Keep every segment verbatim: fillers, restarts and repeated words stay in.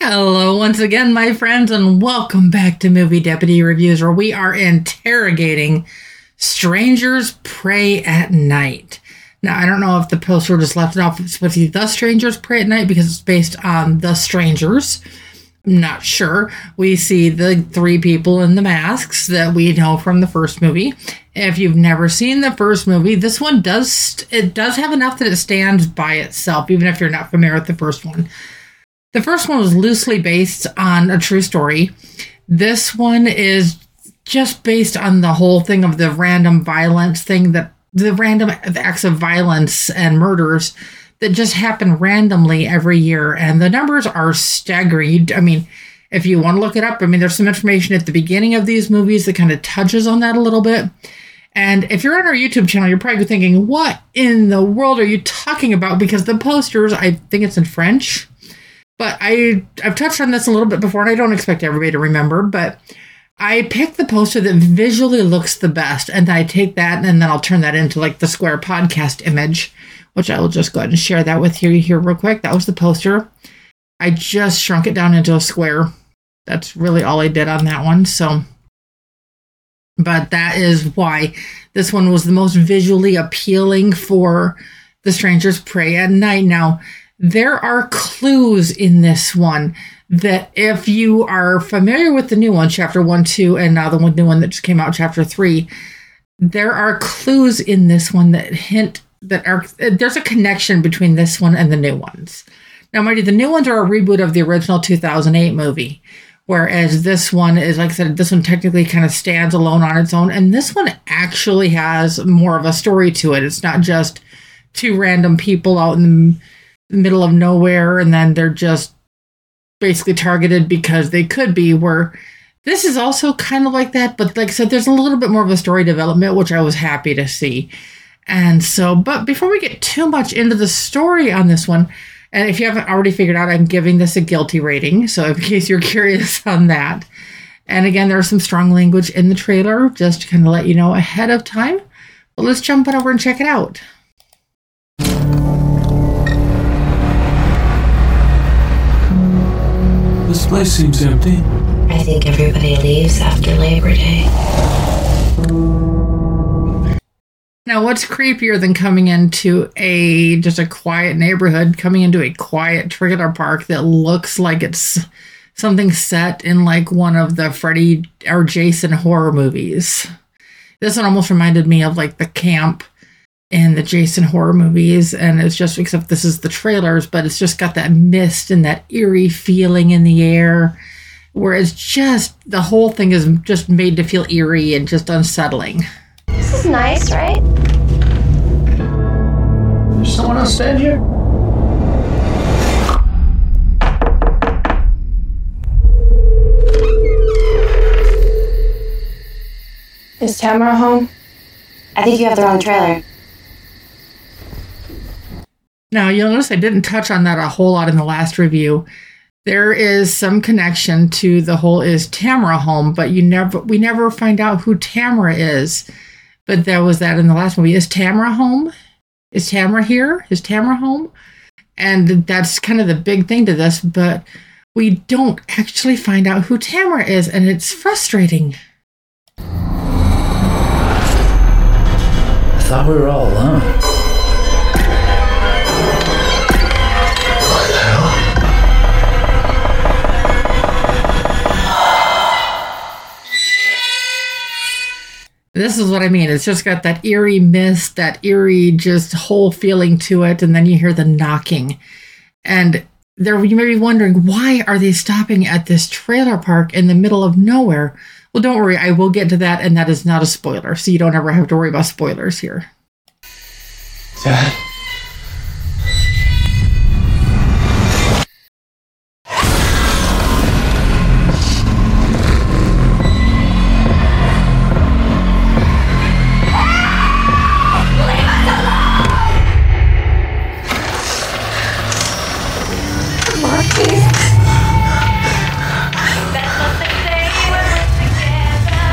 Hello once again, my friends, and welcome back to Movie Deputy Reviews, where we are interrogating Strangers Prey at Night. Now, I don't know if the poster just left it off. It's supposed to be The Strangers Prey at Night because it's based on The Strangers. I'm not sure. We see the three people in the masks that we know from the first movie. If you've never seen the first movie, this one does, it does have enough that it stands by itself, even if you're not familiar with the first one. The first one was loosely based on a true story. This one is just based on the whole thing of the random violence thing, that the random acts of violence and murders that just happen randomly every year. And the numbers are staggering. I mean, if you want to look it up, I mean, there's some information at the beginning of these movies that kind of touches on that a little bit. And if you're on our YouTube channel, you're probably thinking, what in the world are you talking about? Because the posters, I think it's in French. But I, I've touched on this a little bit before, and I don't expect everybody to remember, but I picked the poster that visually looks the best, and I take that, and then I'll turn that into, like, the Square podcast image, which I will just go ahead and share that with you here real quick. That was the poster. I just shrunk it down into a square. That's really all I did on that one, so... But that is why this one was the most visually appealing for The Strangers Prey at Night. Now, there are clues in this one that if you are familiar with the new one, chapter one, two, and now the one, new one that just came out, chapter three, there are clues in this one that hint that are, there's a connection between this one and the new ones. Now, mind you, the new ones are a reboot of the original two thousand eight movie, whereas this one is, like I said, this one technically kind of stands alone on its own, and this one actually has more of a story to it. It's not just two random people out in the middle of nowhere, and then they're just basically targeted because they could be, where this is also kind of like that, but like I said, there's a little bit more of a story development, which I was happy to see. And so, but before we get too much into the story on this one, and if you haven't already figured out, I'm giving this a guilty rating, so in case you're curious on that. And again, there's some strong language in the trailer, just to kind of let you know ahead of time. But let's jump on over and check it out. This place seems empty. I think everybody leaves after Labor Day. Now, what's creepier than coming into a just a quiet neighborhood, coming into a quiet trailer park that looks like it's something set in like one of the Freddy or Jason horror movies? This one almost reminded me of like the camp in the Jason horror movies, and it's just, except this is the trailers, but it's just got that mist and that eerie feeling in the air, where it's just, the whole thing is just made to feel eerie and just unsettling. This is nice, right? There's someone else stand here? Is Tamara home? I think you have the wrong trailer. Now, you'll notice I didn't touch on that a whole lot in the last review. There is some connection to the whole is Tamara home, but you never we never find out who Tamara is. But there was that in the last movie. Is Tamara home? Is Tamara here? Is Tamara home? And that's kind of the big thing to this, but we don't actually find out who Tamara is, and it's frustrating. I thought we were all alone. This is what I mean. It's just got that eerie mist, that eerie just whole feeling to it, and then you hear the knocking. And there, you may be wondering, why are they stopping at this trailer park in the middle of nowhere? Well, don't worry, I will get to that, and that is not a spoiler, so you don't ever have to worry about spoilers here. Dad?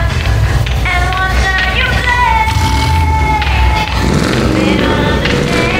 That's what they say when we're together. And one night you play.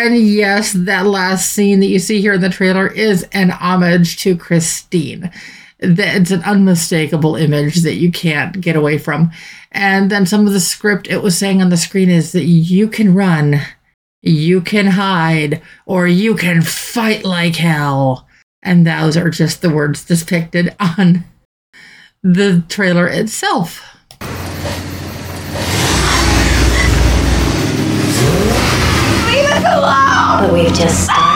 And yes, that last scene that you see here in the trailer is an homage to Christine. It's an unmistakable image that you can't get away from. And then some of the script it was saying on the screen is that you can run, you can hide, or you can fight like hell. And those are just the words depicted on the trailer itself. Leave us alone! But we've just started.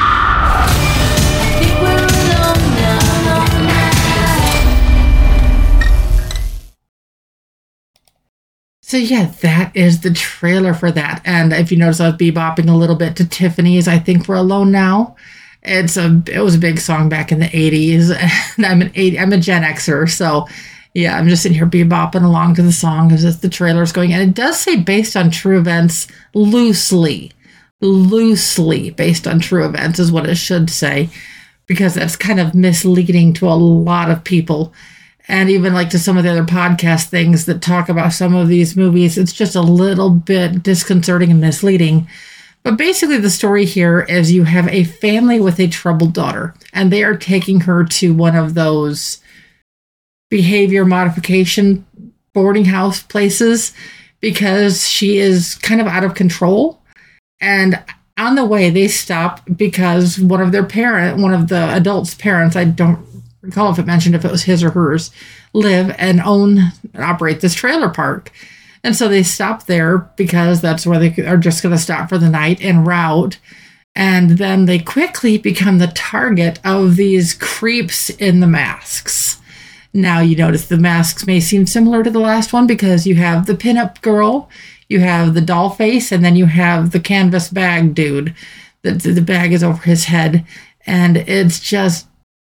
So yeah, that is the trailer for that. And if you notice, I was bebopping a little bit to Tiffany's I Think We're Alone Now. It's a it was a big song back in the eighties, and I'm an eighty, I'm a Gen Xer, so yeah, I'm just sitting here bebopping along to the song as the trailer's going. And it does say based on true events, loosely, loosely based on true events is what it should say, because that's kind of misleading to a lot of people. And even like to some of the other podcast things that talk about some of these movies, it's just a little bit disconcerting and misleading. But basically the story here is you have a family with a troubled daughter, and they are taking her to one of those behavior modification boarding house places because she is kind of out of control. And on the way, they stop because one of their parent, one of the adults' parents, I don't recall if it mentioned if it was his or hers, live and own and operate this trailer park. And so they stop there because that's where they are just going to stop for the night en route. And then they quickly become the target of these creeps in the masks. Now you notice the masks may seem similar to the last one because you have the pinup girl, you have the doll face, and then you have the canvas bag dude. The, the bag is over his head. And it's just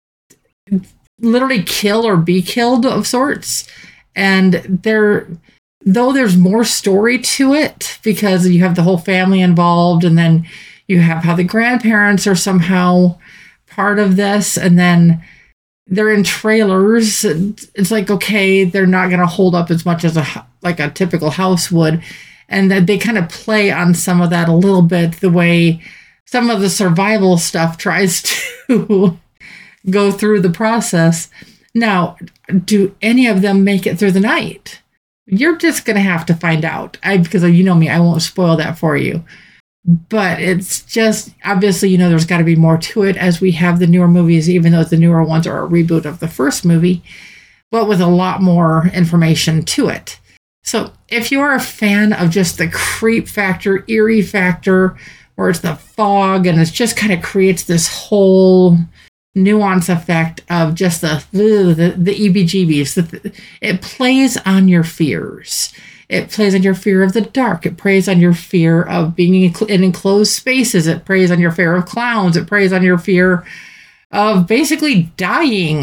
literally kill or be killed of sorts. And there, though there's more story to it because you have the whole family involved, and then you have how the grandparents are somehow part of this, and then they're in trailers. It's like, okay, they're not going to hold up as much as a like a typical house would. And that they kind of play on some of that a little bit, the way some of the survival stuff tries to go through the process. Now, do any of them make it through the night? You're just going to have to find out. I, because you know me, I won't spoil that for you. But it's just, obviously, you know, there's got to be more to it as we have the newer movies, even though the newer ones are a reboot of the first movie, but with a lot more information to it. So if you're a fan of just the creep factor, eerie factor, where it's the fog and it just kind of creates this whole nuance effect of just the the, the E B G Bs. The, it plays on your fears. It plays on your fear of the dark. It preys on your fear of being in enclosed spaces. It preys on your fear of clowns. It preys on your fear of basically dying.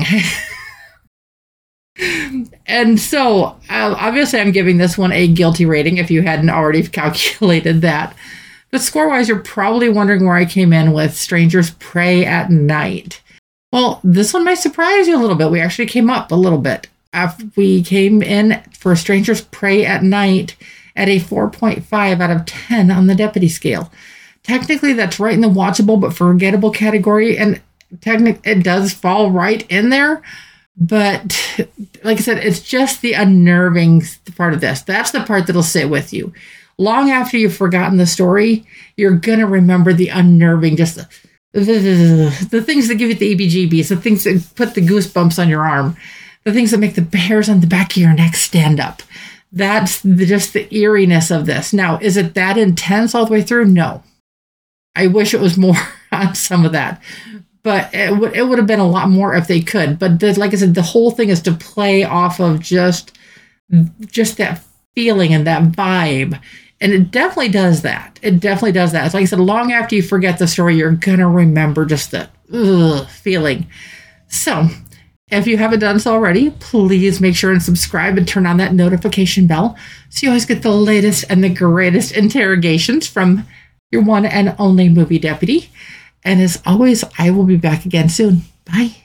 And so, uh, obviously, I'm giving this one a guilty rating if you hadn't already calculated that. But score-wise, you're probably wondering where I came in with Strangers Prey at Night. Well, this one might surprise you a little bit. We actually came up a little bit. After we came in for Strangers Prey at Night at a four point five out of ten on the Deputy scale. Technically, that's right in the watchable but forgettable category, and technically it does fall right in there. But like I said, it's just the unnerving part of this. That's the part that'll sit with you. Long after you've forgotten the story, you're going to remember the unnerving, just the, the, the things that give you the E B G Bs, the things that put the goosebumps on your arm, the things that make the hairs on the back of your neck stand up. That's the, just the eeriness of this. Now, is it that intense all the way through? No. I wish it was more on some of that. But it would it would have been a lot more if they could. But the, like I said, the whole thing is to play off of just, just that feeling and that vibe. And it definitely does that. It definitely does that. It's like I said, long after you forget the story, you're going to remember just the ugh, feeling. So if you haven't done so already, please make sure and subscribe and turn on that notification bell so you always get the latest and the greatest interrogations from your one and only Movie Deputy. And as always, I will be back again soon. Bye.